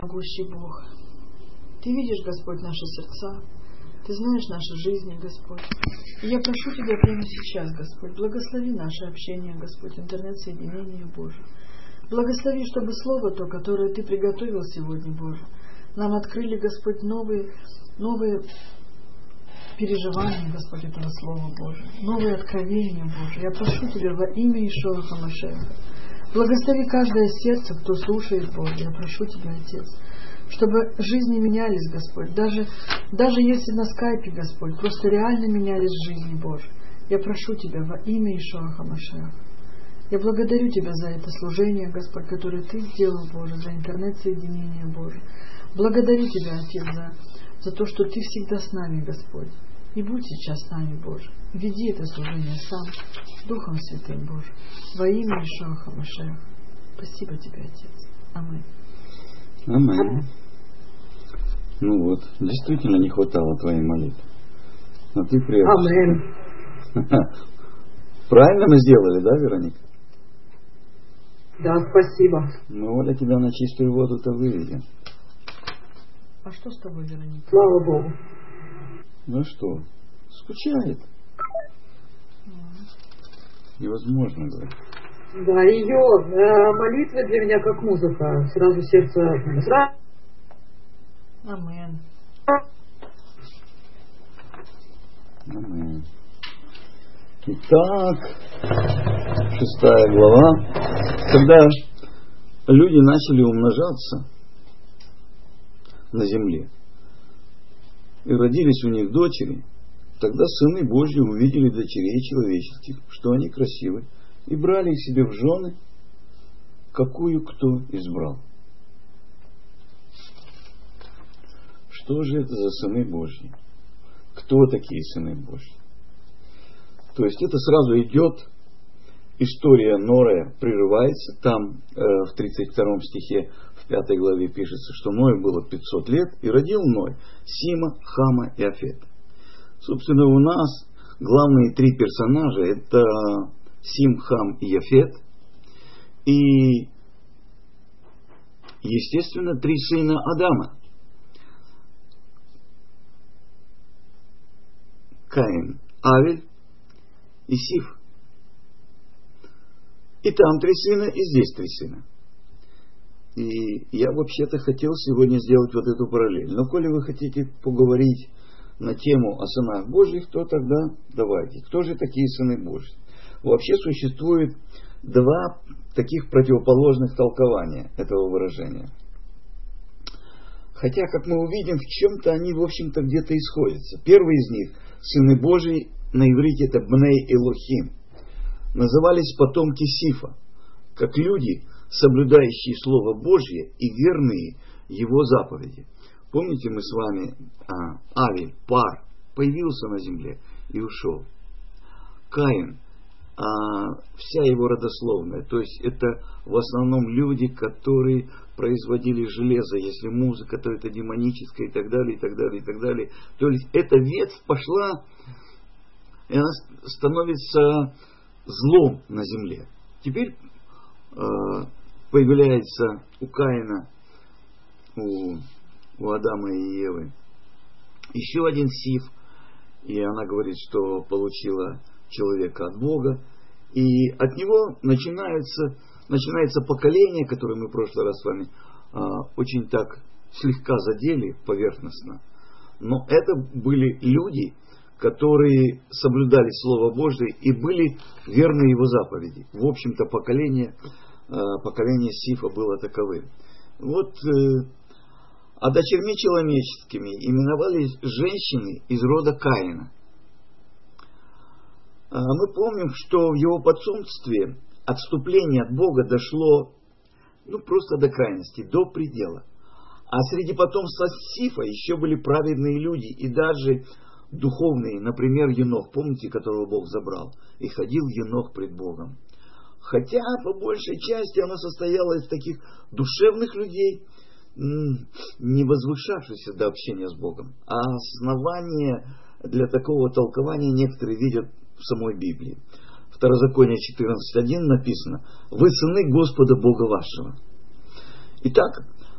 Могущий Бог, Ты видишь, Господь, наши сердца, Ты знаешь наши жизни, Господь. И я прошу Тебя прямо сейчас, Господь, благослови наше общение, Господь, интернет-соединение, Боже. Благослови, чтобы Слово то, которое Ты приготовил сегодня, Боже, нам открыли, Господь, новые переживания, Господь, этого Слова, Боже, новые откровения, Боже. Я прошу Тебя во имя Иешуа ха-Машиаха. Благослови каждое сердце, кто слушает, Боже. Я прошу Тебя, Отец, чтобы жизни менялись, Господь. Даже если на скайпе, Господь, просто реально менялись жизни, Боже. Я прошу Тебя во имя Иешуа ха-Машиаха. Я благодарю Тебя за это служение, Господь, которое Ты сделал, Боже, за интернет-соединение, Боже. Благодарю Тебя, Отец, за то, что Ты всегда с нами, Господь. И будь сейчас с нами, Боже. Веди это служение сам, Духом Святым, Боже. Во имя Иешуа ха-Машиаха. Спасибо Тебе, Отец. Аминь. Аминь. Ну вот, действительно не хватало Твоей молитвы. Но Ты прежде. Аминь. Правильно мы сделали, да, Вероника? Да, спасибо. Ну, Оля тебя на чистую воду-то выведем. А что с тобой, Вероника? Слава Богу. Ну что, скучает. Невозможно, говорит. Да, ее молитвы для меня как музыка. Сразу сердце... Аминь. Аминь. Итак, 6 глава. Когда люди начали умножаться на земле, и родились у них дочери, тогда сыны Божьи увидели дочерей человеческих, что они красивы, и брали их себе в жены, какую кто избрал. Что же это за сыны Божьи? Кто такие сыны Божьи? То есть это сразу идет, история Ноя прерывается, там в 32 стихе, в 5 главе пишется, что Ною было 500 лет, и родил Ной Сима, Хама и Афета. Собственно, у нас главные три персонажа — это Сим, Хам и Яфет. И, естественно, три сына Адама: Каин, Авель и Сиф. И там три сына, и здесь три сына. И я вообще-то хотел сегодня сделать вот эту параллель. Но коли вы хотите поговорить на тему о сынах Божьих, то тогда давайте. Кто же такие сыны Божьи? Вообще существует два таких противоположных толкования этого выражения. Хотя, как мы увидим, в чем-то они, в общем-то, где-то исходятся. Первый из них, сыны Божьи, на иврите это Бней Элохим, назывались потомки Сифа, как люди, соблюдающие Слово Божье и верные Его заповеди. Помните, мы с вами, Авель, пар, появился на земле и ушел. Каин, вся его родословная, то есть это в основном люди, которые производили железо, если музыка, то это демоническая и так далее, и так далее, и так далее. То есть эта ветвь пошла, и она становится злом на земле. Теперь появляется у Каина, у Адама и Евы еще один Сиф, и она говорит, что получила человека от Бога, и от него начинается поколение, которое мы в прошлый раз с вами очень так слегка задели поверхностно, но это были люди, которые соблюдали Слово Божие и были верны Его заповеди. В общем-то, поколение Сифа было таковым. Вот, а дочерьми человеческими именовались женщины из рода Каина. Мы помним, что в его потомстве отступление от Бога дошло просто до крайности, до предела. А среди потомства Сифа еще были праведные люди и даже духовные, например, Енох, помните, которого Бог забрал, и ходил Енох пред Богом. Хотя, по большей части, оно состояло из таких душевных людей, не возвышавшихся до общения с Богом. А основание для такого толкования некоторые видят в самой Библии. Второзаконие 14.1 написано: «Вы сыны Господа Бога вашего». Итак,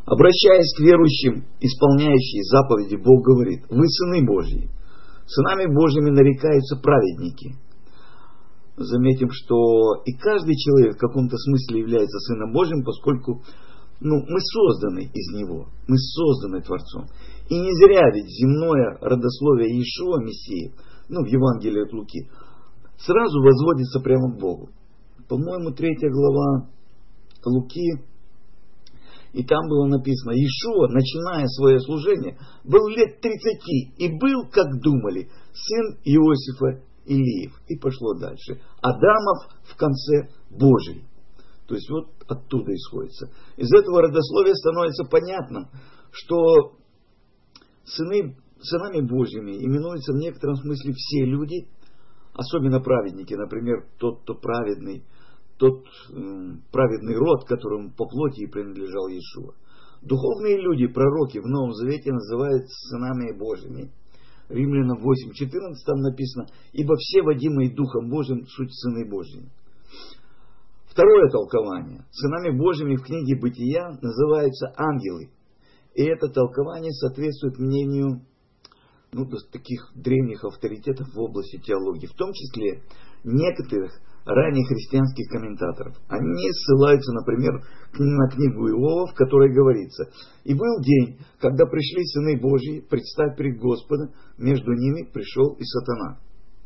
Обращаясь к верующим, исполняющим заповеди, Бог говорит: вы сыны Божьи. Сынами Божьими нарекаются праведники. Заметим, что и каждый человек в каком-то смысле является сыном Божьим, поскольку мы созданы из Него, мы созданы Творцом. И не зря ведь земное родословие Иешуа, Мессии, в Евангелии от Луки, сразу возводится прямо к Богу. По-моему, 3 глава Луки, и там было написано: Иешуа, начиная свое служение, был лет 30, и был, как думали, сын Иосифа Илиев. И пошло дальше. Адамов в конце Божий. То есть вот оттуда исходится. Из этого родословия становится понятно, что сынами Божьими именуются в некотором смысле все люди, особенно праведники, например, тот, кто праведный, тот праведный род, которому по плоти и принадлежал Иешуа. Духовные люди, пророки в Новом Завете называются сынами Божьими. Римлянам 8:14 там написано: ибо все водимые Духом Божьим суть сыны Божьи. Второе толкование. Сынами Божьими в книге Бытия называются ангелы. И это толкование соответствует мнению таких древних авторитетов в области теологии, в том числе некоторых ранних христианских комментаторов. Они ссылаются, например, на книгу Иова, в которой говорится: «И был день, когда пришли сыны Божьи, предстать пред Господом, между ними пришел и сатана».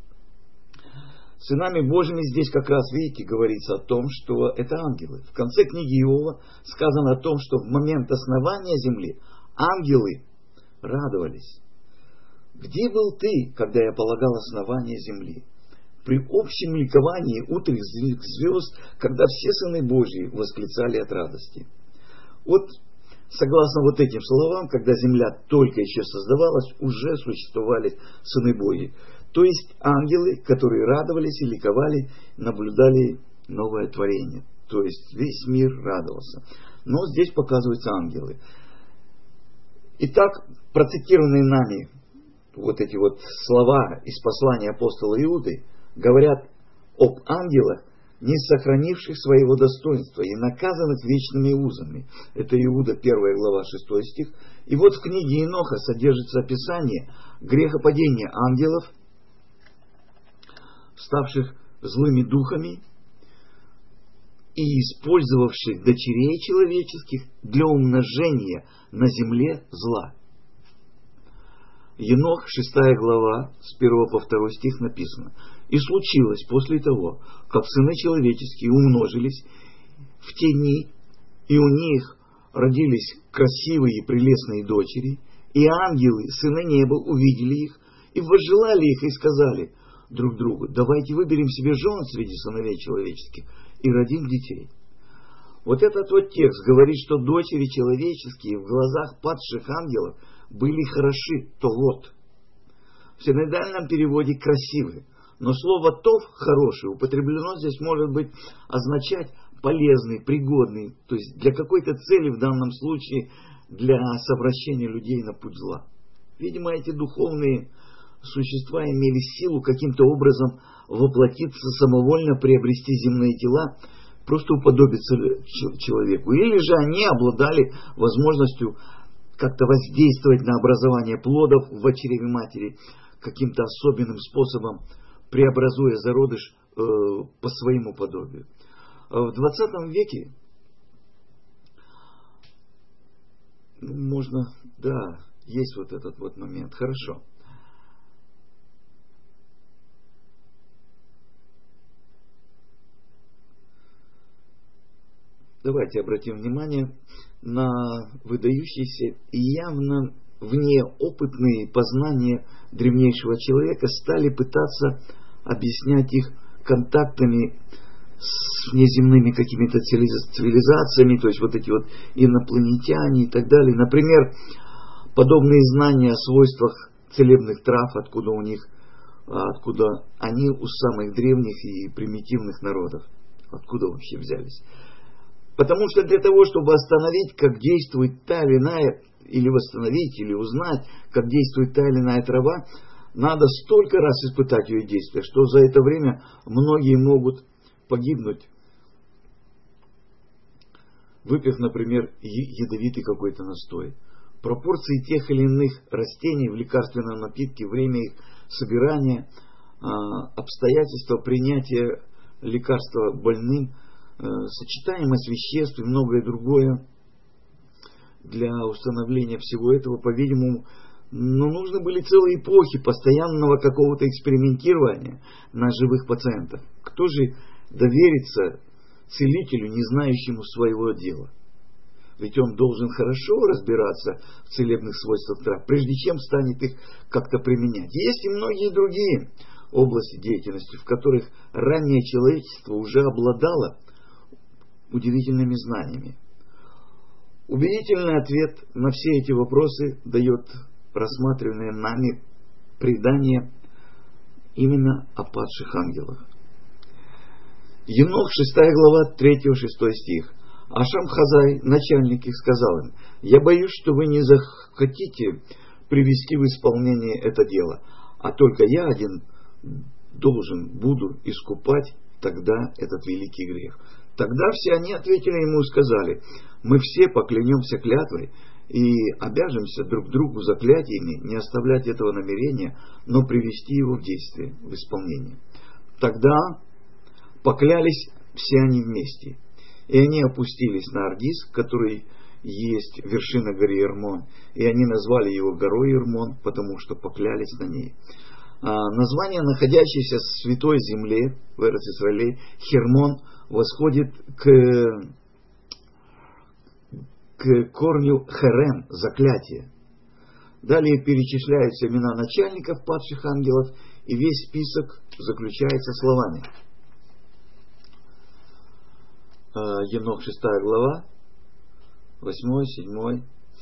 Сынами Божьими здесь как раз, видите, говорится о том, что это ангелы. В конце книги Иова сказано о том, что в момент основания земли ангелы радовались. «Где был ты, когда я полагал основание земли? При общем ликовании утренних звезд, когда все сыны Божьи восклицали от радости». Вот, согласно вот этим словам, когда земля только еще создавалась, уже существовали сыны Божьи. То есть ангелы, которые радовались и ликовали, наблюдали новое творение. То есть весь мир радовался. Но здесь показываются ангелы. Итак, процитированные нами вот эти вот слова из послания апостола Иуды говорят об ангелах, не сохранивших своего достоинства и наказанных вечными узами. Это Иуда 1 глава 6 стих. И вот в книге Еноха содержится описание грехопадения ангелов, ставших злыми духами и использовавших дочерей человеческих для умножения на земле зла. Енох, 6 глава, с 1 по 2 стих написано: «И случилось после того, как сыны человеческие умножились в те дни, и у них родились красивые и прелестные дочери, и ангелы, сыны неба, увидели их, и возжелали их, и сказали друг другу: давайте выберем себе жен среди сыновей человеческих и родим детей». Вот этот вот текст говорит, что дочери человеческие в глазах падших ангелов были хороши, толот. В синодальном переводе красивые. Но слово тов, хороший, употреблено здесь может быть означать полезный, пригодный, то есть для какой-то цели, в данном случае для совращения людей на путь зла. Видимо, эти духовные существа имели силу каким-то образом воплотиться, самовольно приобрести земные тела, просто уподобиться человеку. Или же они обладали возможностью как-то воздействовать на образование плодов в чреве матери каким-то особенным способом, преобразуя зародыш по своему подобию. В 20 веке можно, да, есть вот этот вот момент. Хорошо. Давайте обратим внимание на выдающиеся и явно внеопытные познания древнейшего человека, стали пытаться объяснять их контактами с внеземными какими-то цивилизациями, то есть вот эти вот инопланетяне и так далее. Например, подобные знания о свойствах целебных трав, откуда они у самых древних и примитивных народов, откуда вообще взялись. Потому что для того, чтобы остановить, как действует та или иная, или восстановить, или узнать, как действует та или иная трава, надо столько раз испытать ее действие, что за это время многие могут погибнуть выпив, например, ядовитый какой-то настой. Пропорции тех или иных растений в лекарственном напитке, время их собирания, обстоятельства принятия лекарства больным, сочетаемость веществ и многое другое. Для установления всего этого, по-видимому, нужны были целые эпохи постоянного какого-то экспериментирования на живых пациентах. Кто же доверится целителю, не знающему своего дела? Ведь он должен хорошо разбираться в целебных свойствах трав, прежде чем станет их как-то применять. Есть и многие другие области деятельности, в которых раннее человечество уже обладало удивительными знаниями. Убедительный ответ на все эти вопросы дает рассматриваемое нами предание именно о падших ангелах. Енох, 6 глава, 3-6 стих. А Шамхазай, начальник их, сказал им: «Я боюсь, что вы не захотите привести в исполнение это дело, а только я один буду искупать тогда этот великий грех». Тогда все они ответили ему и сказали: «Мы все поклянемся клятвой и обяжемся друг другу заклятиями не оставлять этого намерения, но привести его в действие, в исполнение». Тогда поклялись все они вместе, и они опустились на Ардис, который есть вершина горы Ермон, и они назвали его горой Ермон, потому что поклялись на ней. Название, находящееся в святой земле, в Эрец-Исраэле, Хермон, восходит к корню херем, заклятие. Далее перечисляются имена начальников падших ангелов, и весь список заключается словами. Енох, 6 глава, 8, 7,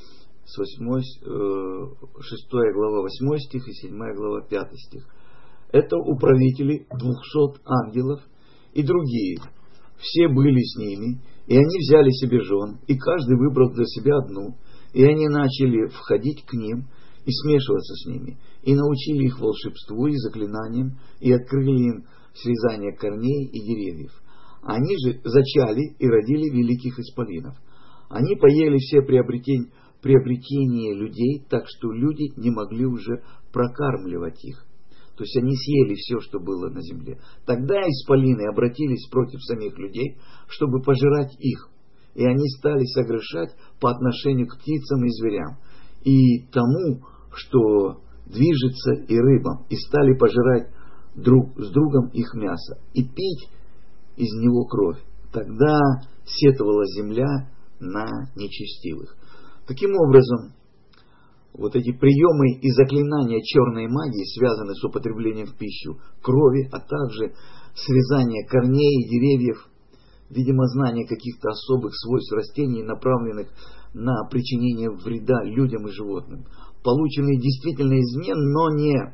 6 глава 8 стих и 7 глава 5 стих. Это управители 200 ангелов и другие. Все были с ними, и они взяли себе жен, и каждый выбрал для себя одну, и они начали входить к ним и смешиваться с ними, и научили их волшебству и заклинаниям, и открыли им срезание корней и деревьев. Они же зачали и родили великих исполинов. Они поели все приобретения людей, так что люди не могли уже прокармливать их. То есть они съели все, что было на земле. Тогда исполины обратились против самих людей, чтобы пожирать их. И они стали согрешать по отношению к птицам и зверям, и тому, что движется, и рыбам, и стали пожирать друг с другом их мясо, и пить из него кровь. Тогда сетовала земля на нечестивых. Таким образом, вот эти приемы и заклинания черной магии связаны с употреблением в пищу крови, а также срезание корней и деревьев, видимо, знание каких-то особых свойств растений, направленных на причинение вреда людям и животным, полученные действительно извне, но не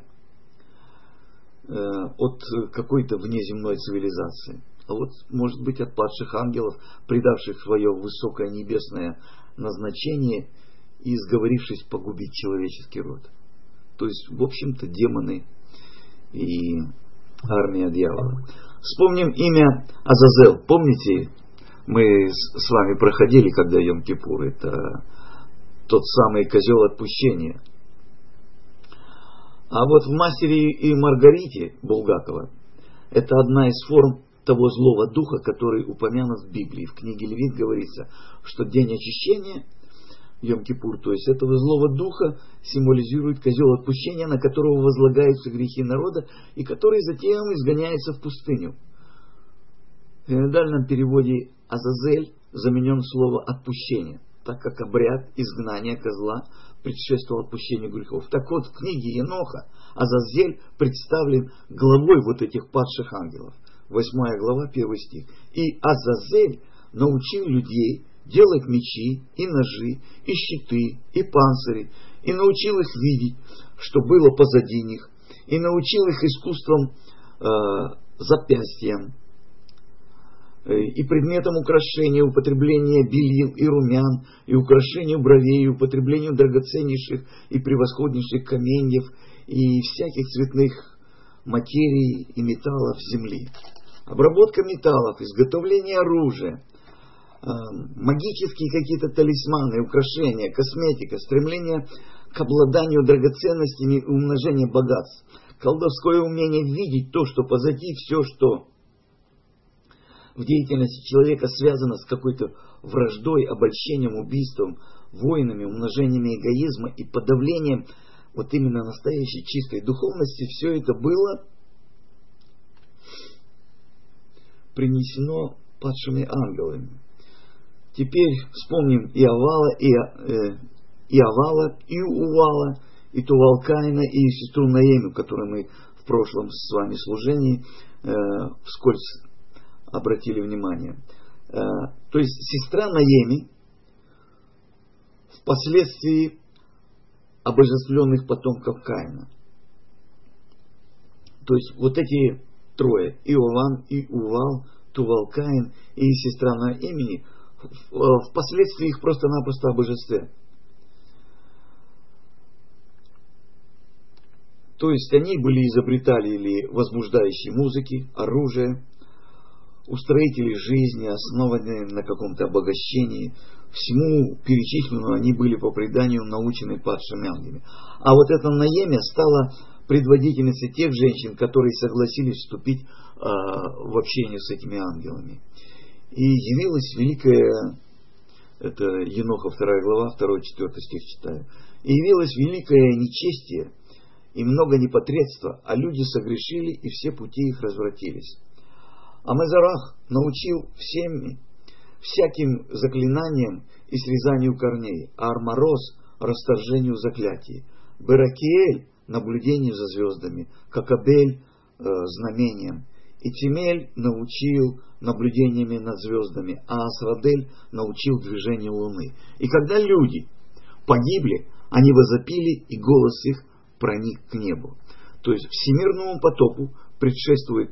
от какой-то внеземной цивилизации, а вот, может быть, от падших ангелов, предавших свое высокое небесное назначение и сговорившись погубить человеческий род. То есть, в общем-то, демоны и армия дьявола. Вспомним имя Азазел. Помните, мы с вами проходили, когда Йом-Кипур, это тот самый козел отпущения. А вот в «Мастере и Маргарите» Булгакова это одна из форм того злого духа, который упомянут в Библии. В книге Левит говорится, что день очищения, Йом-Кипур, то есть этого злого духа, символизирует козел отпущения, на которого возлагаются грехи народа, и который затем изгоняется в пустыню. В переводном переводе Азазель заменен слово «отпущение», так как обряд изгнания козла предшествовал отпущению грехов. Так вот, в книге Еноха Азазель представлен главой вот этих падших ангелов. 8 глава, 1 стих. «И Азазель научил людей делать мечи, и ножи, и щиты, и панцири, и научил их видеть, что было позади них, и научил их искусством запястьям, и предметом украшения, употребления белил и румян, и украшению бровей, и употреблению драгоценнейших и превосходнейших каменьев, и всяких цветных материй и металлов земли. Обработка металлов, изготовление оружия, магические какие-то талисманы, украшения, косметика, стремление к обладанию драгоценностями и умножение богатств, колдовское умение видеть то, что позади, все, что в деятельности человека связано с какой-то враждой, обольщением, убийством, войнами, умножениями эгоизма и подавлением вот именно настоящей чистой духовности, все это было принесено падшими ангелами. Теперь вспомним и Овала, и Увала, и Тувал-Каина, и сестру Наэмию, которую мы в прошлом с вами служении вскользь обратили внимание. То есть сестра Наэми впоследствии обожествленных потомков Каина. То есть вот эти трое, Иован, и Увал, Тувал-Каин и сестра Наэми, впоследствии их просто-напросто обожествляют. То есть они были изобретатели возбуждающей музыки, оружия, устроители жизни, основанные на каком-то обогащении. Всему перечисленному они были по преданию научены падшими ангелами. А вот эта Наэми стала предводительницей тех женщин, которые согласились вступить в общение с этими ангелами. И явилась великая, это Еноха 2 глава, 2-4 стих читаю, и явилось великое нечестие и много непотребства, а люди согрешили, и все пути их развратились. А Мезарах научил всяким заклинаниям и срезанию корней, а Армарос расторжению заклятий, Беракиэль наблюдению за звездами, Какабель знамением, и Тимель научил наблюдениями над звездами, а Асрадель научил движению луны. И когда люди погибли, они возопили, и голос их проник к небу. То есть всемирному потопу предшествует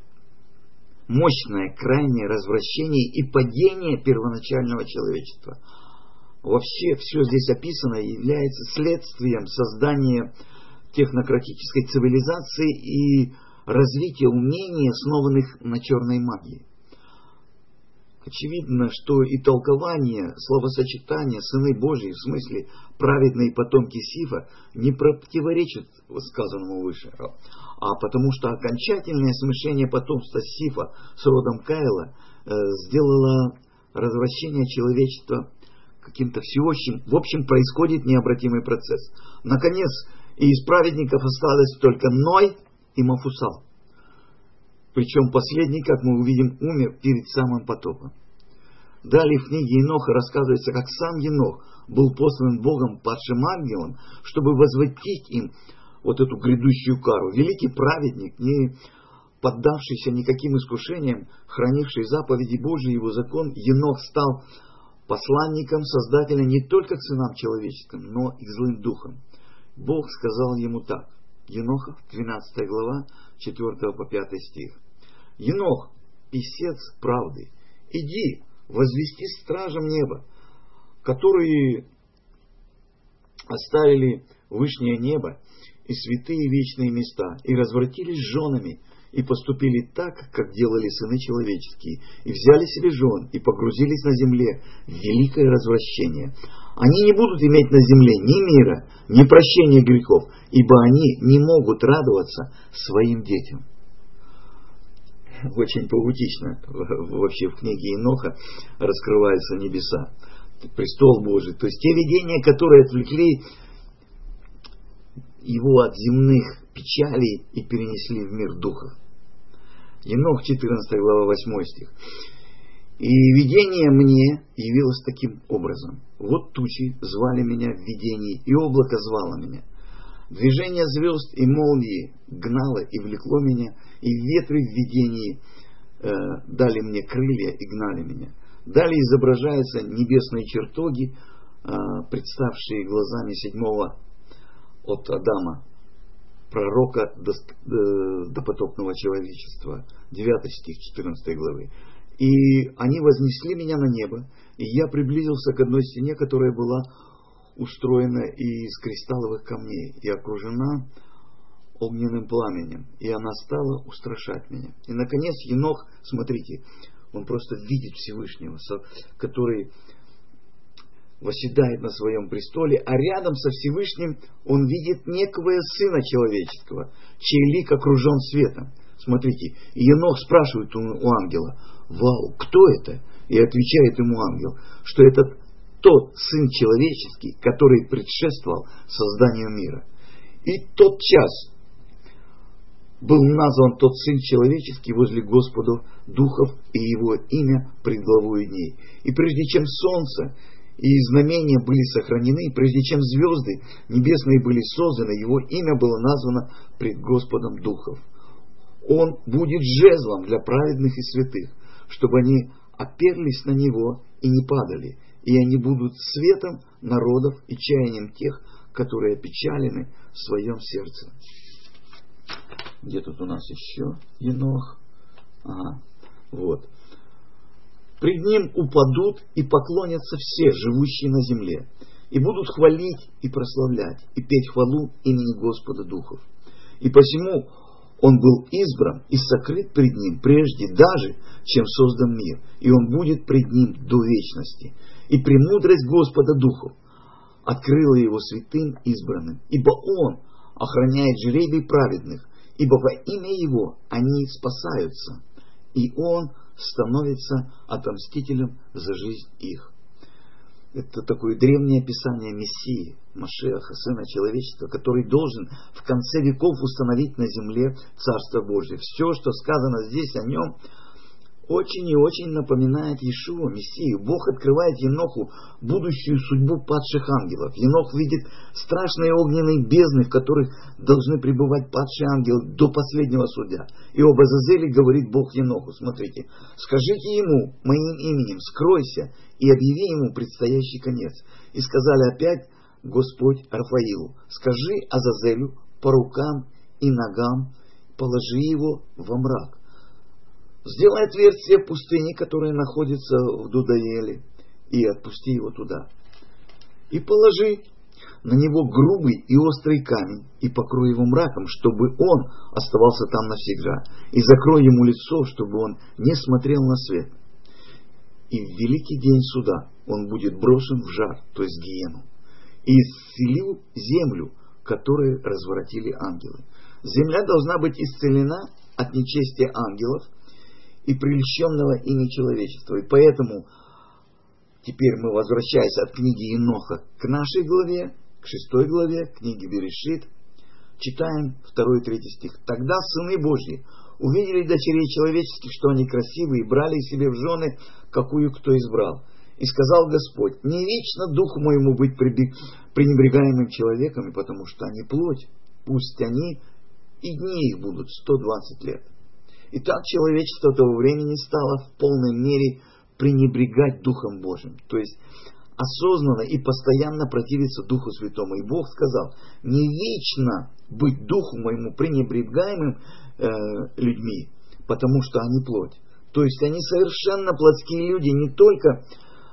мощное крайнее развращение и падение первоначального человечества. Вообще все здесь описано является следствием создания технократической цивилизации и развития умений, основанных на черной магии. Очевидно, что и толкование, словосочетание «сыны Божьи» в смысле «праведные потомки Сифа» не противоречит сказанному выше, а потому что окончательное смешение потомства Сифа с родом Каила сделало развращение человечества каким-то всеобщим. В общем, происходит необратимый процесс. Наконец, и из праведников осталось только Ной и Мафусал. Причем последний, как мы увидим, умер перед самым потопом. Далее в книге Еноха рассказывается, как сам Енох был послан Богом падшим ангелом, чтобы возвратить им вот эту грядущую кару. Великий праведник, не поддавшийся никаким искушениям, хранивший заповеди Божьи и его закон, Енох стал посланником Создателя не только к сынам человеческим, но и к злым духам. Бог сказал ему так. Еноха, 12 глава, 4 по 5 стих. Енох, писец правды, иди возвести стражам неба, которые оставили вышнее небо и святые вечные места, и развратились женами, и поступили так, как делали сыны человеческие, и взяли себе жен, и погрузились на земле в великое развращение. Они не будут иметь на земле ни мира, ни прощения грехов, ибо они не могут радоваться своим детям. Очень поэтично вообще в книге Еноха раскрываются небеса, престол Божий. То есть те видения, которые отвлекли его от земных печалей и перенесли в мир духов. Енох, 14 глава, 8 стих. И видение мне явилось таким образом. Вот тучи звали меня в видении, и облако звало меня. Движение звезд и молнии гнало и влекло меня, и ветры в видении дали мне крылья и гнали меня. Далее изображаются небесные чертоги, представшие глазами седьмого от Адама, пророка до потопного человечества, 9 стих 14 главы. И они вознесли меня на небо, и я приблизился к одной стене, которая была устроена из кристалловых камней и окружена огненным пламенем, и она стала устрашать меня. И, наконец, Енох, смотрите, Он просто видит Всевышнего, который восседает на своем престоле, а рядом со Всевышним он видит некого Сына Человеческого, чей лик окружен светом. Смотрите, Енох спрашивает у ангела: «Вау, кто это?» И отвечает ему ангел, что это тот Сын Человеческий, который предшествовал созданию мира. И тот час был назван тот Сын Человеческий возле Господа Духов, и его имя пред главою дней. И прежде чем солнце и знамения были сохранены, прежде чем звезды небесные были созданы, его имя было названо пред Господом Духов. Он будет жезлом для праведных и святых, чтобы они оперлись на него и не падали, и они будут светом народов и чаянием тех, которые опечалены в своем сердце. Где тут у нас еще Енох? Ага, вот. Пред ним упадут и поклонятся все, живущие на земле, и будут хвалить и прославлять, и петь хвалу имени Господа Духов. И посему он был избран и сокрыт пред ним прежде даже, чем создан мир, и он будет пред ним до вечности. И премудрость Господа Духов открыла его святым избранным, ибо он охраняет жребий праведных, ибо во имя его они спасаются, и он становится отомстителем за жизнь их. Это такое древнее описание Мессии, Машиаха, Сына Человечества, который должен в конце веков установить на земле Царство Божие. Все, что сказано здесь о нем, очень и очень напоминает Иешуа, Мессию. Бог открывает Еноху будущую судьбу падших ангелов. Енох видит страшные огненные бездны, в которых должны пребывать падшие ангелы до последнего суда. И об Азазеле говорит Бог Еноху: смотрите, скажите ему моим именем, скройся, и объяви ему предстоящий конец. И сказали опять Господь Рафаилу: скажи Азазелю по рукам и ногам, положи его во мрак. Сделай отверстие в пустыне, которая находится в Дудаеле, и отпусти его туда. И положи на него грубый и острый камень, и покрой его мраком, чтобы он оставался там навсегда, и закрой ему лицо, чтобы он не смотрел на свет. И в великий день суда он будет брошен в жар, то есть гиену, и исцелил землю, которую разворотили ангелы. Земля должна быть исцелена от нечестия ангелов и прельщенного ими человечества. И поэтому теперь мы, возвращаясь от книги Еноха к нашей главе, к 6 главе книги Берешит, читаем 2 и 3 стих. «Тогда сыны Божьи увидели дочерей человеческих, что они красивые, и брали себе в жены, какую кто избрал. И сказал Господь: не вечно духу моему быть пренебрегаемым человеками, потому что они плоть, пусть они и дни их будут 120 лет. И так человечество того времени стало в полной мере пренебрегать Духом Божьим, то есть осознанно и постоянно противиться Духу Святому. И Бог сказал: не вечно быть Духу моему пренебрегаемым людьми, потому что они плоть. То есть они совершенно плотские люди, не только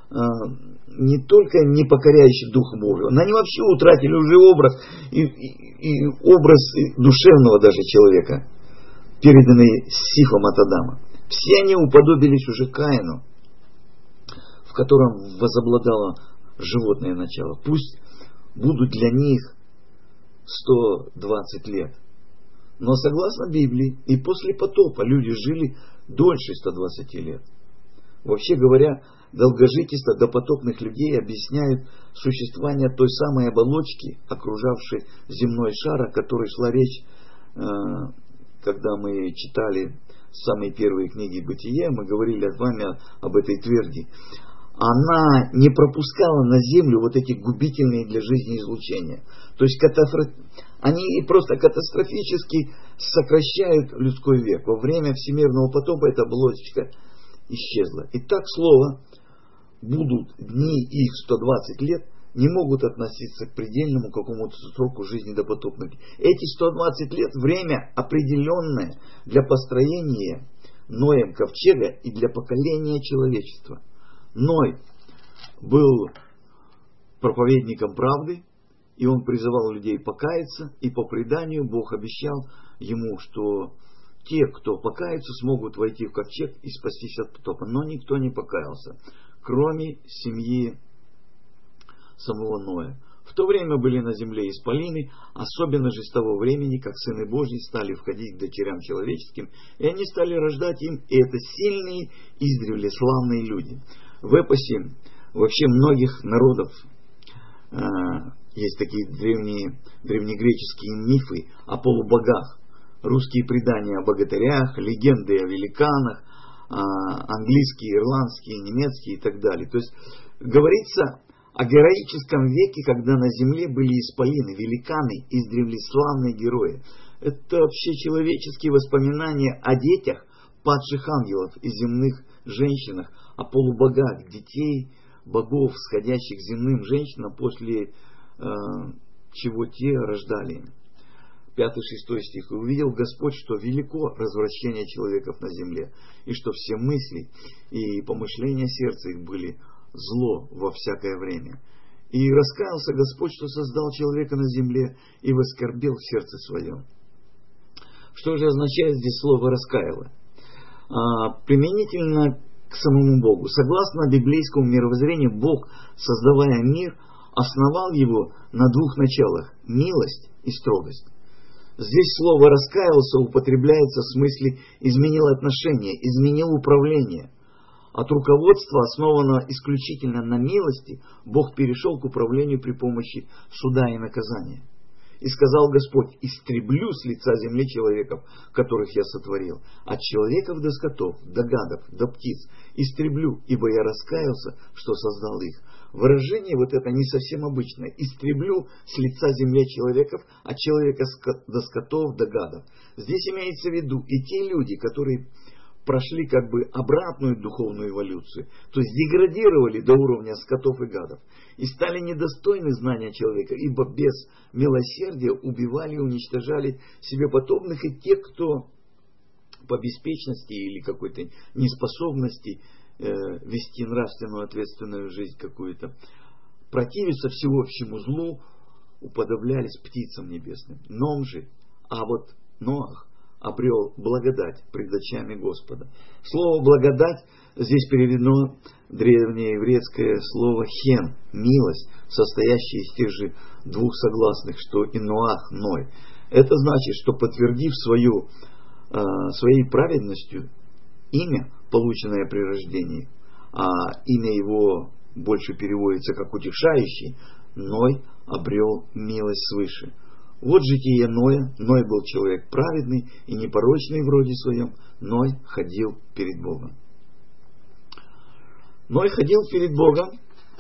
не покоряющие Духу Божьему, но они вообще утратили уже образ и образ душевного даже человека, переданный Сифом от Адама. Все они уподобились уже Каину, в котором возобладало животное начало. Пусть будут для них 120 лет. Но согласно Библии, и после потопа люди жили дольше 120 лет. Вообще говоря, долгожительство допотопных людей объясняет существование той самой оболочки, окружавшей земной шар, о которой шла речь, когда мы читали самые первые книги Бытия, мы говорили с вами об этой тверди. Она не пропускала на землю вот эти губительные для жизни излучения. То есть они просто катастрофически сокращают людской век. Во время всемирного потопа эта оболочка исчезла. И так слово «будут дни их 120 лет» не могут относиться к предельному какому-то сроку жизни допотопных. Эти 120 лет – время определенное для построения Ноем ковчега и для поколения человечества. Ной был проповедником правды, и он призывал людей покаяться, и по преданию Бог обещал ему, что те, кто покается, смогут войти в ковчег и спастись от потопа. Но никто не покаялся, кроме семьи самого Ноя. В то время были на земле исполины, особенно же с того времени, как сыны Божьи стали входить к дочерям человеческим, и они стали рождать им, и это сильные, издревле славные люди. В эпосе вообще многих народов есть такие древнегреческие мифы о полубогах, русские предания о богатырях, легенды о великанах, английские, ирландские, немецкие и так далее. То есть говорится о героическом веке, когда на земле были исполины, великаны, издревле славные герои. Это вообще человеческие воспоминания о детях падших ангелов и земных женщинах, о полубогах, детей богов, сходящих земным женщинам, после чего те рождали. 5-6 стих. «И увидел Господь, что велико развращение человеков на земле, и что все мысли и помышления сердца их были зло во всякое время. И раскаялся Господь, что создал человека на земле, и воскорбел в сердце своем». Что же означает здесь слово «раскаяло»? Применительно к самому Богу. Согласно библейскому мировоззрению, Бог, создавая мир, основал его на двух началах – милость и строгость. Здесь слово «раскаялся» употребляется в смысле «изменил отношения», «изменил управление». От руководства, основанного исключительно на милости, Бог перешел к управлению при помощи суда и наказания. «И сказал Господь: истреблю с лица земли человеков, которых я сотворил, от человеков до скотов, до гадов, до птиц, истреблю, ибо я раскаялся, что создал их». Выражение вот это не совсем обычное. «Истреблю с лица земли человеков, от человека до скотов, до гадов». Здесь имеется в виду и те люди, которые прошли как бы обратную духовную эволюцию, то есть деградировали до уровня скотов и гадов, и стали недостойны знания человека, ибо без милосердия убивали и уничтожали себе подобных, и те, кто по беспечности или какой-то неспособности вести нравственную ответственную жизнь какую-то, противиться всеобщему злу, уподоблялись птицам небесным. Ном же, а вот Ноах обрел благодать пред очами Господа. Слово «благодать» здесь переведено древнееврейское слово «хен», милость, состоящая из тех же двух согласных, что и Ноах, Ной. Это значит, что подтвердив своей праведностью имя, полученное при рождении, а имя его больше переводится как утешающий, Ной обрел милость свыше. Вот житие Ноя. Ной был человек праведный и непорочный в роде своем. Ной ходил перед Богом. Ной ходил перед Богом.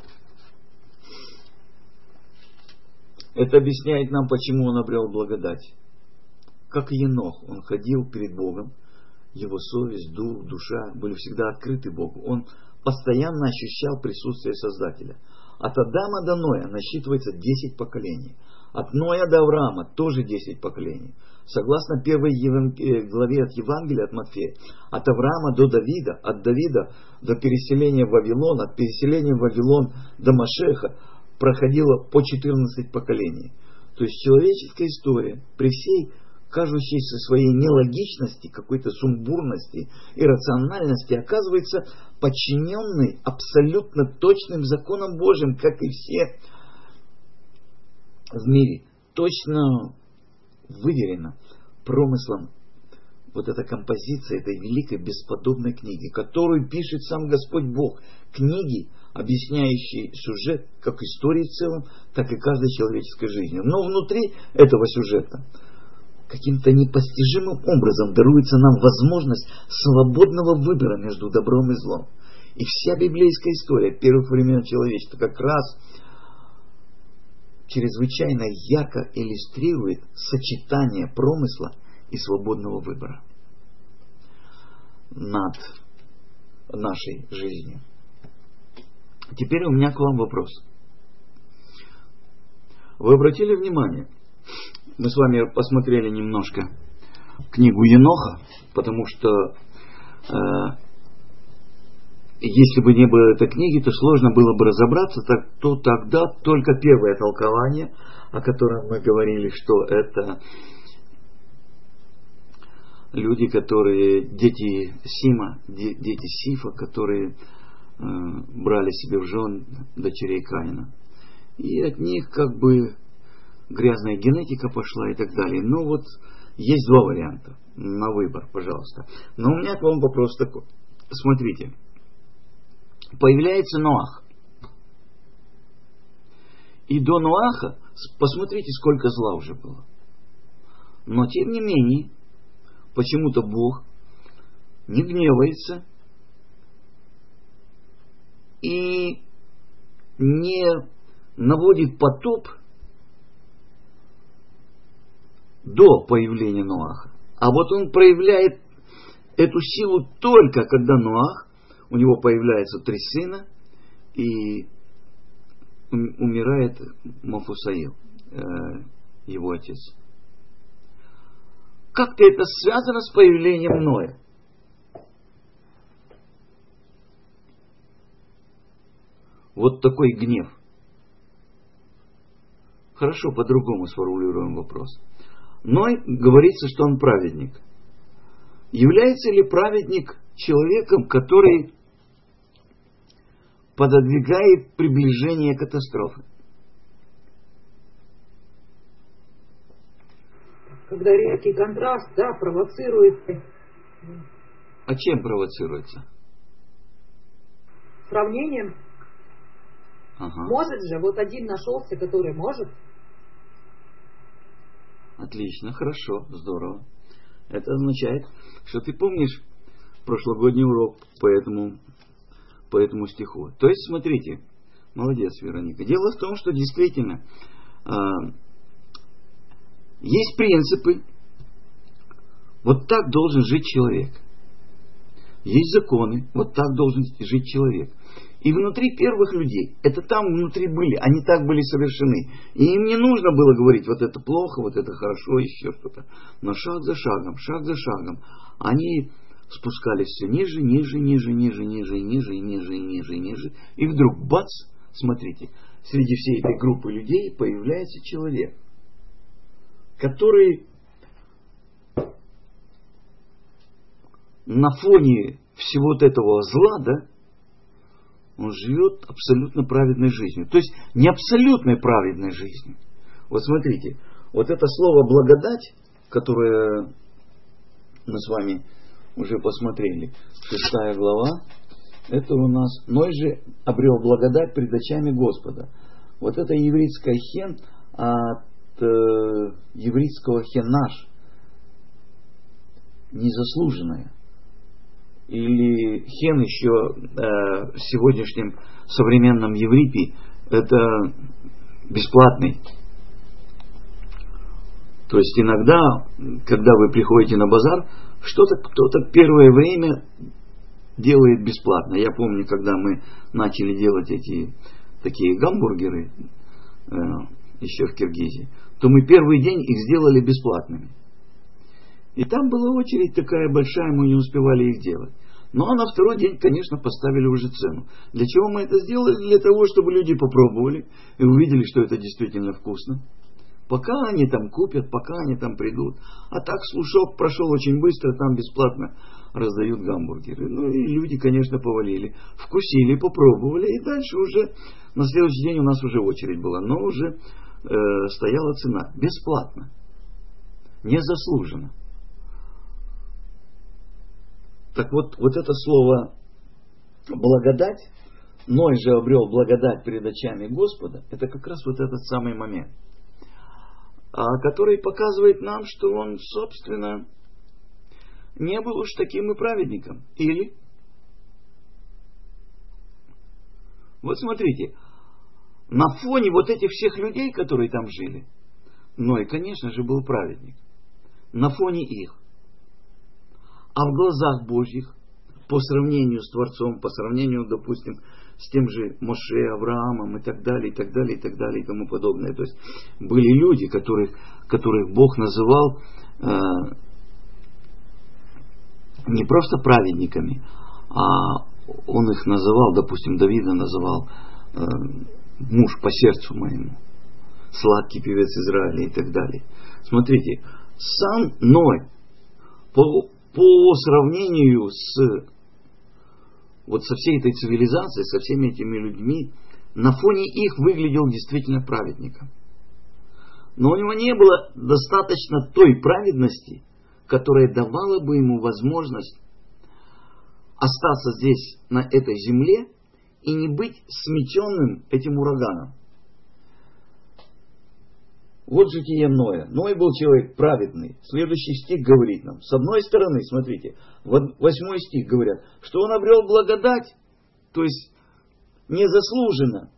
Это объясняет нам, почему он обрел благодать. Как и Енох, он ходил перед Богом. Его совесть, дух, душа были всегда открыты Богу. Он постоянно ощущал присутствие Создателя. От Адама до Ноя насчитывается 10 поколений. От Ноя до Авраама тоже 10 поколений. Согласно первой главе от Евангелия от Матфея, от Авраама до Давида, от Давида до переселения в Вавилон, от переселения в Вавилон до Машеха проходило по 14 поколений. То есть человеческая история при всей кажущейся своей нелогичности, какой-то сумбурности, иррациональности, оказывается подчиненной абсолютно точным законам Божьим, как и все в мире. Точно выверено промыслом вот эта композиция этой великой бесподобной книги, которую пишет сам Господь Бог. Книги, объясняющие сюжет как истории в целом, так и каждой человеческой жизни. Но внутри этого сюжета каким-то непостижимым образом даруется нам возможность свободного выбора между добром и злом. И вся библейская история первых времен человечества как раз чрезвычайно ярко иллюстрирует сочетание промысла и свободного выбора над нашей жизнью. Теперь у меня к вам вопрос. Вы обратили внимание, мы с вами посмотрели немножко книгу Еноха, потому что если бы не было этой книги, то сложно было бы разобраться, то тогда только первое толкование, о котором мы говорили, что это люди, которые, дети Сима, дети Сифа, которые брали себе в жен дочерей Каина. И от них как бы грязная генетика пошла и так далее. Но вот есть два варианта на выбор, пожалуйста. Но у меня к вам вопрос такой. Смотрите. Появляется Ноах. И до Ноаха, посмотрите, сколько зла уже было. Но тем не менее, почему-то Бог не гневается и не наводит потоп до появления Ноаха. А вот он проявляет эту силу только когда Ноах, у него появляются 3 сына, и умирает Мафусаил, его отец. Как-то это связано с появлением Ноя. Вот такой гнев. Хорошо, по-другому сформулируем вопрос. Ной говорится, что он праведник. Является ли праведник человеком, который пододвигает приближение катастрофы? Когда резкий контраст, да, провоцирует. А чем провоцируется? Сравнением. Ага. Может же, вот один нашелся, который может. Отлично, хорошо, здорово. Это означает, что ты помнишь прошлогодний урок по этому стиху. То есть, смотрите, молодец, Вероника. Дело в том, что действительно есть принципы. Вот так должен жить человек. Есть законы. Вот так должен жить человек. И внутри первых людей, это там внутри были, они так были совершены. И им не нужно было говорить, вот это плохо, вот это хорошо, еще что-то. Но шаг за шагом, они спускались все ниже, ниже, ниже, ниже, ниже, ниже, ниже, ниже, ниже. И вдруг, бац, смотрите, среди всей этой группы людей появляется человек, который на фоне всего вот этого зла, да, он живет абсолютно праведной жизнью. То есть не абсолютной праведной жизнью. Вот смотрите, вот это слово благодать, которое мы с вами уже посмотрели, 6 глава, это у нас Ной же обрел благодать пред очами Господа. Вот это еврейское хен от еврейского хенаш, незаслуженное. Или хен еще в сегодняшнем современном еврипе это бесплатный. То есть иногда, когда вы приходите на базар, что-то кто-то первое время делает бесплатно. Я помню, когда мы начали делать эти такие гамбургеры еще в Киргизии, то мы первый день их сделали бесплатными. И там была очередь такая большая, мы не успевали их делать. Ну а на второй день, конечно, поставили уже цену. Для чего мы это сделали? Для того, чтобы люди попробовали и увидели, что это действительно вкусно. Пока они там купят, пока они там придут. А так слушок прошел очень быстро, там бесплатно раздают гамбургеры. Ну и люди, конечно, повалили. Вкусили, попробовали. И дальше уже на следующий день у нас уже очередь была. Но уже стояла цена. Бесплатно. Незаслуженно. Так вот это слово благодать, Ной же обрел благодать перед очами Господа, это как раз вот этот самый момент, который показывает нам, что он, собственно, не был уж таким и праведником. Или, вот смотрите, на фоне вот этих всех людей, которые там жили, Ной, конечно же, был праведник. На фоне их. А в глазах Божьих, по сравнению с Творцом, по сравнению, допустим, с тем же Моше, Авраамом и так далее, и так далее, и так далее, и тому подобное. То есть были люди, которых Бог называл не просто праведниками, а Он их называл, допустим, Давида называл муж по сердцу моему, сладкий певец Израиля и так далее. Смотрите, сам Ной, по сравнению со всей этой цивилизацией, со всеми этими людьми, на фоне их выглядел действительно праведником. Но у него не было достаточно той праведности, которая давала бы ему возможность остаться здесь, на этой земле, и не быть сметенным этим ураганом. Вот житие Ноя. Ной был человек праведный. Следующий стих говорит нам. С одной стороны, смотрите, 8 стих говорят, что он обрел благодать, то есть незаслуженно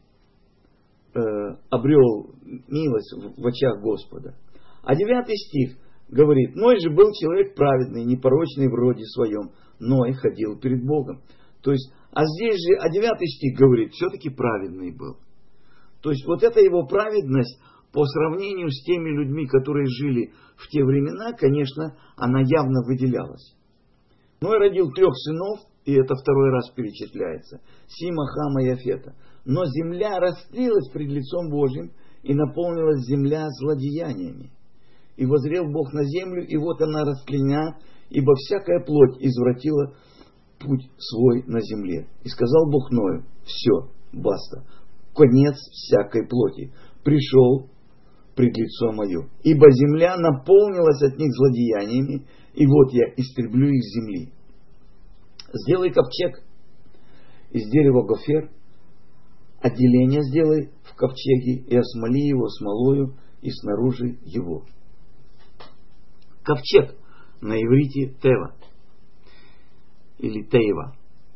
обрел милость в очах Господа. А 9 стих говорит, Ной же был человек праведный, непорочный в роде своем. Ной ходил перед Богом. То есть, а здесь же, 9 стих говорит, все-таки праведный был. То есть, вот эта его праведность, по сравнению с теми людьми, которые жили в те времена, конечно, она явно выделялась. Ной родил 3 сынов, и это второй раз перечисляется, Сима, Хама и Афета. Но земля растлилась пред лицом Божьим, и наполнилась земля злодеяниями. И воззрел Бог на землю, и вот она растлена, ибо всякая плоть извратила путь свой на земле. И сказал Бог Ною, все, баста, конец всякой плоти. Пришел пред лицо мое. Ибо земля наполнилась от них злодеяниями, и вот я истреблю их с земли. Сделай ковчег из дерева гофер, отделение сделай в ковчеге, и осмоли его смолою, и снаружи его. Ковчег на иврите Тева или Тейва.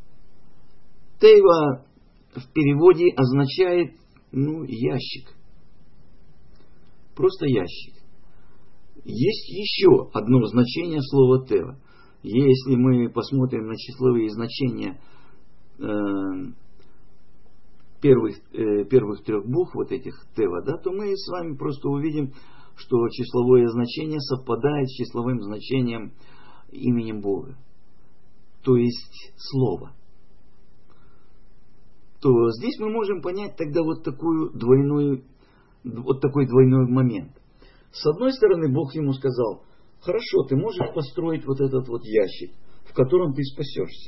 Тейва в переводе означает ящик. Просто ящик. Есть еще одно значение слова Тева. Если мы посмотрим на числовые значения первых 3 букв вот этих Тева, то мы с вами просто увидим, что числовое значение совпадает с числовым значением именем Бога. То есть Слово. То здесь мы можем понять тогда вот такой двойной момент. С одной стороны, Бог ему сказал, хорошо, ты можешь построить вот этот вот ящик, в котором ты спасешься.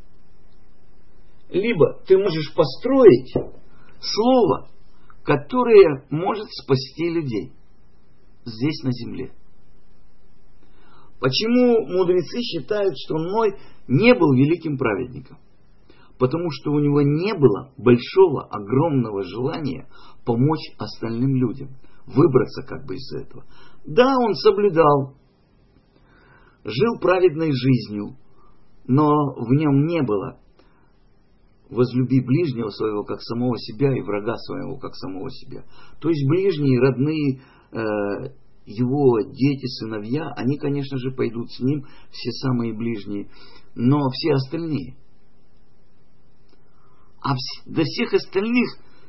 Либо ты можешь построить Слово, которое может спасти людей здесь на земле. Почему мудрецы считают, что Ной не был великим праведником? Потому что у него не было большого, огромного желания помочь остальным людям, выбраться как бы из этого. Да, он соблюдал, жил праведной жизнью, но в нем не было возлюби ближнего своего как самого себя и врага своего как самого себя. То есть ближние, родные, его дети, сыновья, они, конечно же, пойдут с ним, все самые ближние, но все остальные. А до всех остальных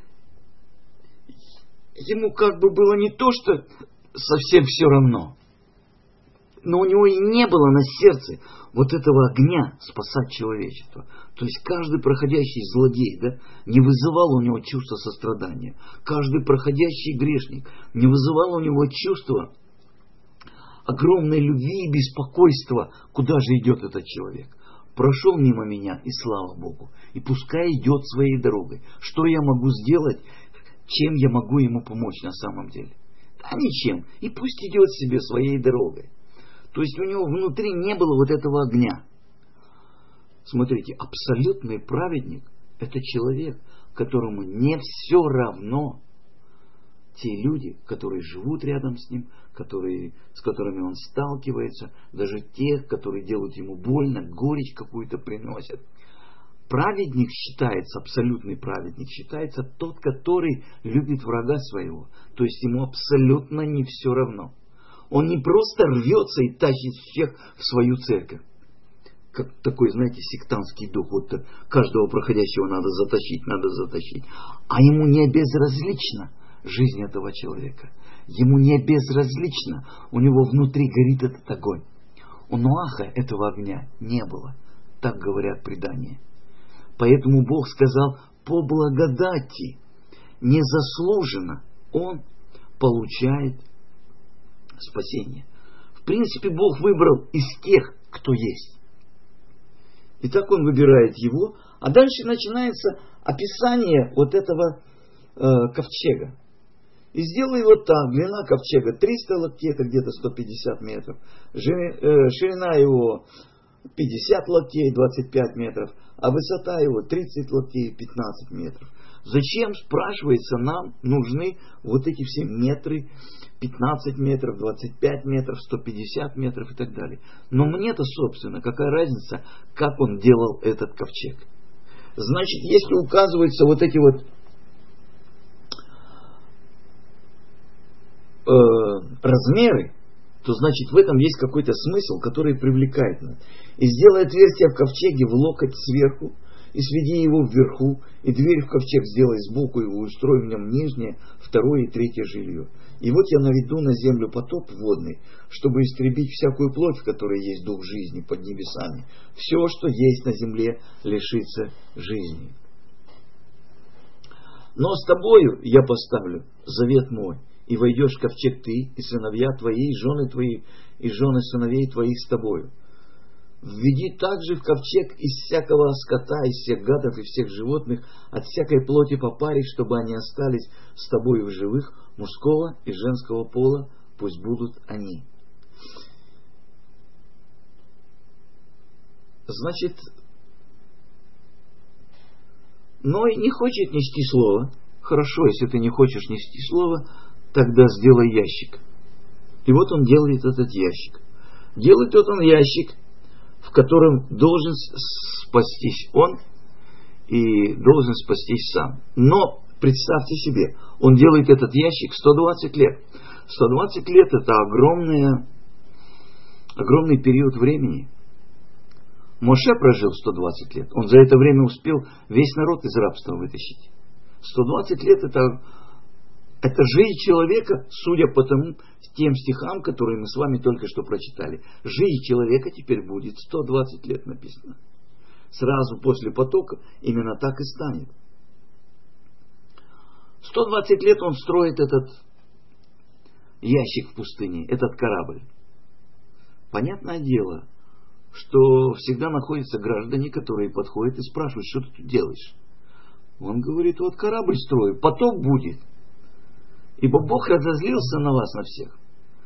ему как бы было не то, что совсем все равно, но у него и не было на сердце вот этого огня спасать человечество. То есть каждый проходящий злодей, не вызывал у него чувства сострадания. Каждый проходящий грешник не вызывал у него чувства огромной любви и беспокойства, куда же идет этот человек. Прошел мимо меня, и слава Богу. И пускай идет своей дорогой. Что я могу сделать, чем я могу ему помочь на самом деле? Да ничем. И пусть идет себе своей дорогой. То есть у него внутри не было вот этого огня. Смотрите, абсолютный праведник – это человек, которому не все равно те люди, которые живут рядом с ним, с которыми он сталкивается, даже те, которые делают ему больно, горечь какую-то приносят. Праведник считается, абсолютный праведник считается тот, который любит врага своего. То есть ему абсолютно не все равно. Он не просто рвется и тащит всех в свою церковь. Как такой, знаете, сектантский дух. Вот каждого проходящего надо затащить. А ему не безразлична жизнь этого человека. Ему не безразлично. У него внутри горит этот огонь. У Ноаха этого огня не было. Так говорят предания. Поэтому Бог сказал, по благодати, незаслуженно он получает спасение. В В принципе, Бог выбрал из тех, кто есть. И так Он выбирает его, а дальше начинается описание вот этого ковчега. И сделай его так, длина ковчега 300 локтей, это где-то 150 метров, ширина его 50 локтей, 25 метров, а высота его 30 локтей, 15 метров. Зачем, спрашивается, нам нужны вот эти все метры, 15 метров, 25 метров, 150 метров и так далее. Но мне-то, собственно, какая разница, как он делал этот ковчег. Значит, если указываются вот эти вот размеры, то значит в этом есть какой-то смысл, который привлекает нас. И сделай отверстие в ковчеге в локоть сверху, и сведи его вверху, и дверь в ковчег сделай сбоку, и устрой в нем нижнее, второе и третье жилье. И вот я наведу на землю потоп водный, чтобы истребить всякую плоть, в которой есть дух жизни под небесами. Все, что есть на земле, лишится жизни. Но с тобою я поставлю завет мой, и войдешь в ковчег ты, и сыновья твои, и жены твои, и жены сыновей твоих с тобою. Введи также в ковчег из всякого скота, из всех гадов и всех животных, от всякой плоти по паре, чтобы они остались с тобою в живых, мужского и женского пола, пусть будут они. Значит, Ной не хочет нести слово. Хорошо, если ты не хочешь нести слово, тогда сделай ящик. И вот он делает этот ящик. Делает он ящик, в котором должен спастись он и должен спастись сам. Но представьте себе, он делает этот ящик 120 лет. 120 лет это огромный период времени. Моше прожил 120 лет. Он за это время успел весь народ из рабства вытащить. 120 лет это жизнь человека, судя по тем стихам, которые мы с вами только что прочитали. Жизнь человека теперь будет 120 лет написано. Сразу после потока именно так и станет. 120 лет он строит этот ящик в пустыне, этот корабль. Понятное дело, что всегда находятся граждане, которые подходят и спрашивают, что ты тут делаешь. Он говорит, вот корабль строю, потоп будет. Ибо Бог разозлился на вас, на всех.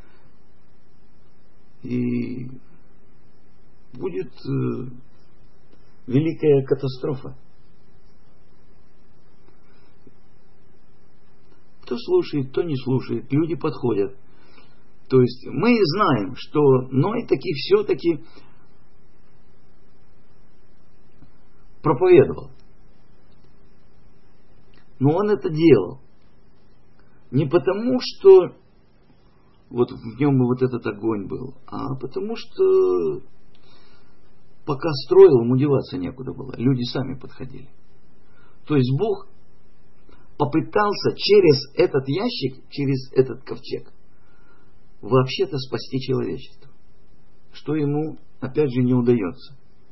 И будет великая катастрофа. Кто слушает, кто не слушает. Люди подходят. То есть мы знаем, что Ной таки все-таки проповедовал. Но он это делал не потому, что вот в нем вот этот огонь был, а потому что пока строил, ему деваться некуда было. Люди сами подходили. То есть Бог попытался через этот ящик, через этот ковчег вообще-то спасти человечество. Что ему, опять же, не удается.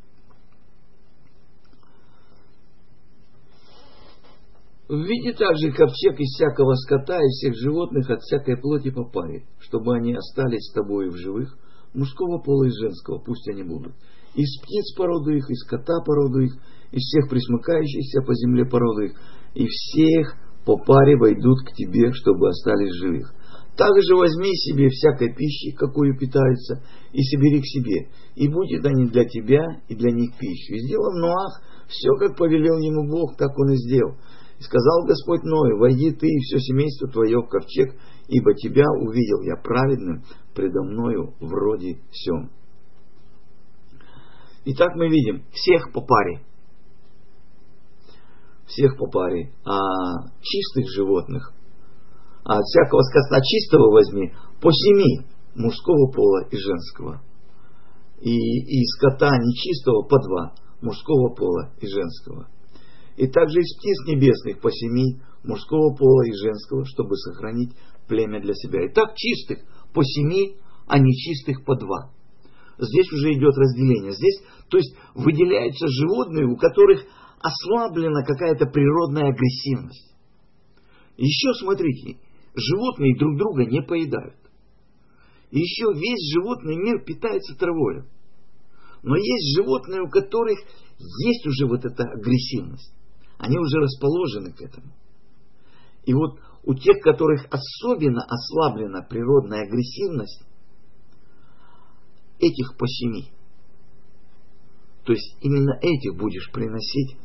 Введи также ковчег из всякого скота и всех животных от всякой плоти по паре, чтобы они остались с тобой в живых, мужского пола и женского, пусть они будут. Из птиц породу их, из скота породу их, из всех пресмыкающихся по земле породу их, и всех по паре войдут к тебе, чтобы остались живых. Также возьми себе всякой пищи, какую питаются, и собери к себе, и будет они для тебя и для них пищей. И сделал Ноах все, как повелел ему Бог, так он и сделал. И сказал Господь Ною, войди ты и все семейство твое в ковчег, ибо тебя увидел я праведным предо мною в роде всем. Итак, мы видим всех по паре. Всех по паре. А чистых животных, а от всякого скота чистого возьми по 7, мужского пола и женского. И скота нечистого по 2, мужского пола и женского. И также из птиц небесных по 7, мужского пола и женского, чтобы сохранить племя для себя. Итак, чистых по 7, а нечистых по 2. Здесь уже идет разделение. Здесь, то есть, выделяются животные, у которых ослаблена какая-то природная агрессивность. Еще смотрите, животные друг друга не поедают. И еще весь животный мир питается травой. Но есть животные, у которых есть уже вот эта агрессивность. Они уже расположены к этому. И вот у тех, которых особенно ослаблена природная агрессивность, этих посеми. То есть именно этих будешь приносить,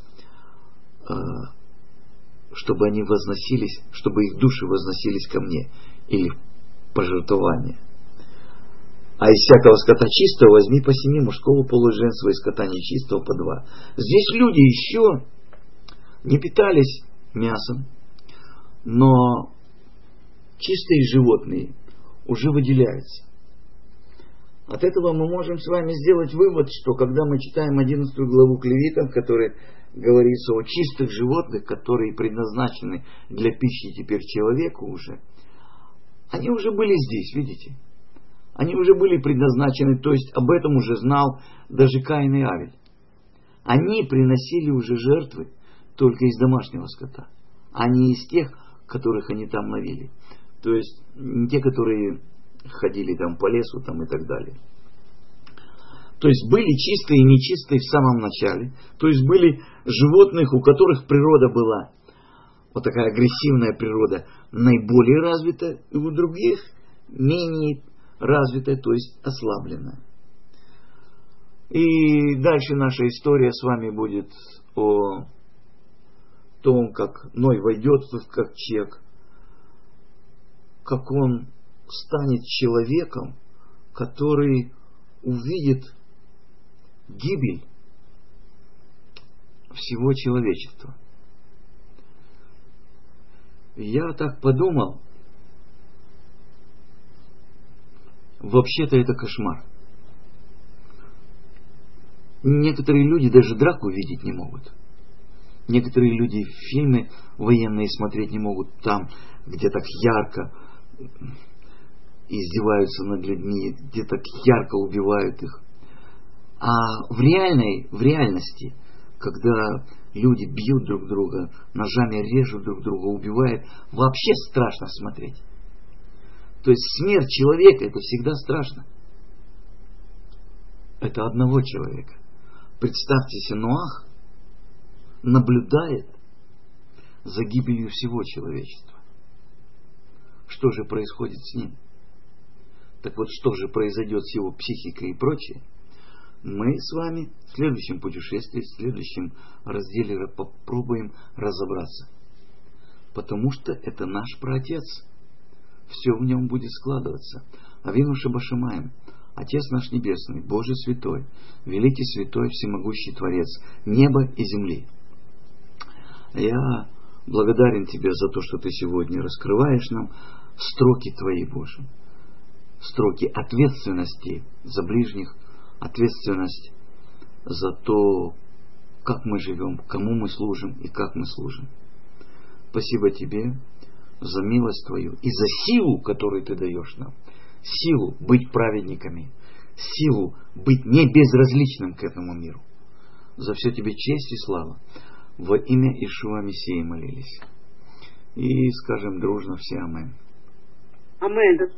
чтобы они возносились, чтобы их души возносились ко мне, или пожертвование. А из всякого скота чистого возьми по 7 мужского пола и женского, из скота нечистого по 2. Здесь люди еще не питались мясом, но чистые животные уже выделяются. От этого мы можем с вами сделать вывод, что когда мы читаем 11 главу к Левитам, в которой говорится о чистых животных, которые предназначены для пищи теперь человеку уже, они уже были здесь, видите? Они уже были предназначены, то есть об этом уже знал даже Каин и Авель. Они приносили уже жертвы только из домашнего скота, а не из тех, которых они там ловили. То есть не те, которые ходили там по лесу там, и так далее. То есть были чистые и нечистые в самом начале. То есть были животных, у которых природа была, вот такая агрессивная природа, наиболее развитая, и у других менее развитая, то есть ослабленная. И дальше наша история с вами будет о том, как Ной войдет в ковчег, как он станет человеком, который увидит гибель всего человечества. Я так подумал, вообще-то это кошмар. Некоторые люди даже драку видеть не могут. Некоторые люди фильмы военные смотреть не могут там, где так ярко издеваются над людьми, где так ярко убивают их. А в реальности, когда люди бьют друг друга, ножами режут друг друга, убивают, вообще страшно смотреть. То есть смерть человека — это всегда страшно. Это одного человека. Представьте себе, Ноах наблюдает за гибелью всего человечества. Что же происходит с ним? Так вот, что же произойдет с его психикой и прочее? Мы с вами в следующем путешествии, в следующем разделе попробуем разобраться. Потому что это наш праотец. Все в нем будет складываться. Авину Шабашамаем, Отец наш Небесный, Боже Святой, Великий Святой, Всемогущий Творец неба и земли. Я благодарен Тебе за то, что Ты сегодня раскрываешь нам строки Твои, Боже. Строки ответственности за ближних, ответственность за то, как мы живем, кому мы служим и как мы служим. Спасибо Тебе за милость Твою и за силу, которую Ты даешь нам. Силу быть праведниками, силу быть не безразличным к этому миру. За все Тебе честь и слава. Во имя Иешуа Мессии молились. И скажем дружно все аминь. Аминь.